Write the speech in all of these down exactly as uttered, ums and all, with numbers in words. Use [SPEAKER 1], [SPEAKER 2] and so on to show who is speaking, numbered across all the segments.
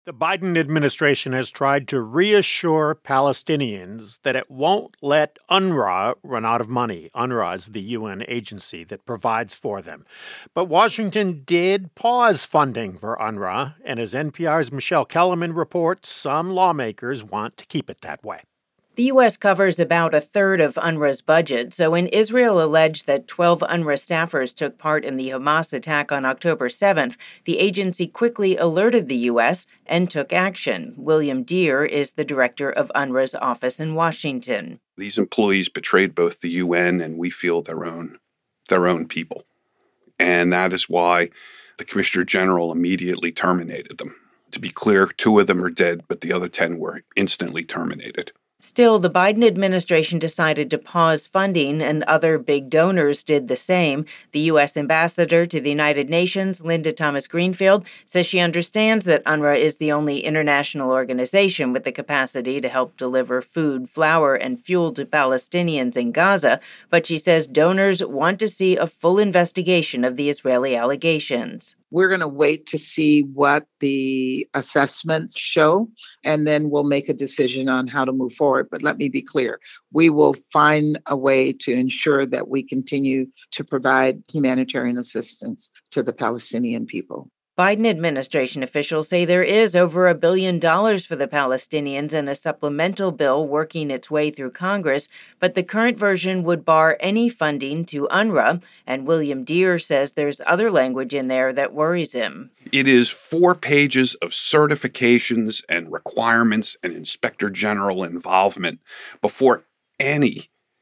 [SPEAKER 1] The Biden administration has tried to reassure Palestinians that it won't let UNRWA run out of money. UNRWA is the U N agency that provides for them. But Washington did pause funding for UNRWA, and as N P R's Michelle Kellerman reports, some lawmakers want to keep it that way.
[SPEAKER 2] The U S covers about a third of UNRWA's budget, so when Israel alleged that twelve UNRWA staffers took part in the Hamas attack on October seventh, the agency quickly alerted the U S and took action. William Deere is the director of UNRWA's office in Washington.
[SPEAKER 3] These employees betrayed both the U N and we feel their own, their own people. And that is why the Commissioner General immediately terminated them. To be clear, two of them are dead, but the other ten were instantly terminated.
[SPEAKER 2] Still, the Biden administration decided to pause funding, and other big donors did the same. The U S ambassador to the United Nations, Linda Thomas-Greenfield, says she understands that UNRWA is the only international organization with the capacity to help deliver food, flour, and fuel to Palestinians in Gaza, but she says donors want to see a full investigation of the Israeli allegations.
[SPEAKER 4] We're going to wait to see what the assessments show, and then we'll make a decision on how to move forward. But let me be clear. We will find a way to ensure that we continue to provide humanitarian assistance to the Palestinian people.
[SPEAKER 2] Biden administration officials say there is over a billion dollars for the Palestinians in a supplemental bill working its way through Congress, but the current version would bar any funding to UNRWA, and William Deere says there's other language in there that worries him.
[SPEAKER 3] It is four pages of certifications and requirements and inspector general involvement before any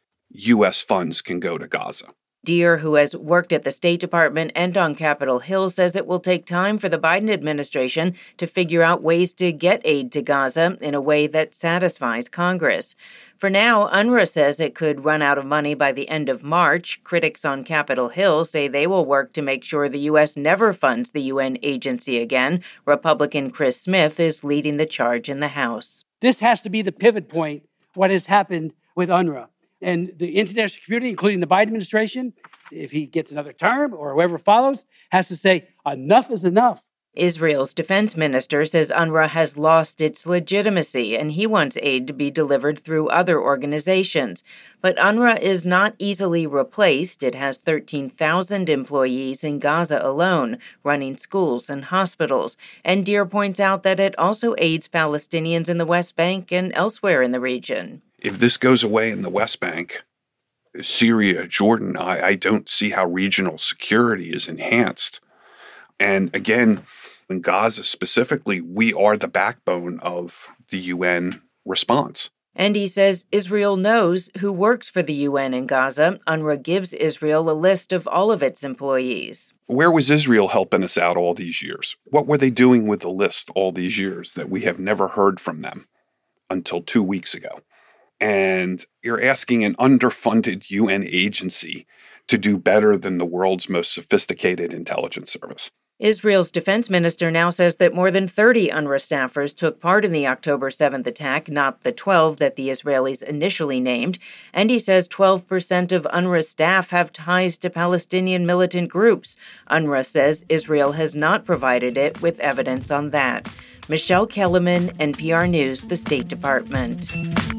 [SPEAKER 3] U S funds can go to Gaza.
[SPEAKER 2] Deere, who has worked at the State Department and on Capitol Hill, says it will take time for the Biden administration to figure out ways to get aid to Gaza in a way that satisfies Congress. For now, UNRWA says it could run out of money by the end of March. Critics on Capitol Hill say they will work to make sure the U S never funds the U N agency again. Republican Chris Smith is leading the charge in the House.
[SPEAKER 5] This has to be the pivot point, what has happened with UNRWA. And the international community, including the Biden administration, if he gets another term or whoever follows, has to say enough is enough.
[SPEAKER 2] Israel's defense minister says UNRWA has lost its legitimacy, and he wants aid to be delivered through other organizations. But UNRWA is not easily replaced. It has thirteen thousand employees in Gaza alone, running schools and hospitals. And Deere points out that it also aids Palestinians in the West Bank and elsewhere in the region.
[SPEAKER 3] If this goes away in the West Bank, Syria, Jordan, I, I don't see how regional security is enhanced. And again, in Gaza specifically, we are the backbone of the U N response.
[SPEAKER 2] And he says Israel knows who works for the U N in Gaza. UNRWA gives Israel a list of all of its employees.
[SPEAKER 3] Where was Israel helping us out all these years? What were they doing with the list all these years that we have never heard from them until two weeks ago? And you're asking an underfunded U N agency to do better than the world's most sophisticated intelligence service.
[SPEAKER 2] Israel's defense minister now says that more than thirty UNRWA staffers took part in the October seventh attack, not the twelve that the Israelis initially named. And he says twelve percent of UNRWA staff have ties to Palestinian militant groups. UNRWA says Israel has not provided it with evidence on that. Michelle Kellerman, N P R News, the State Department.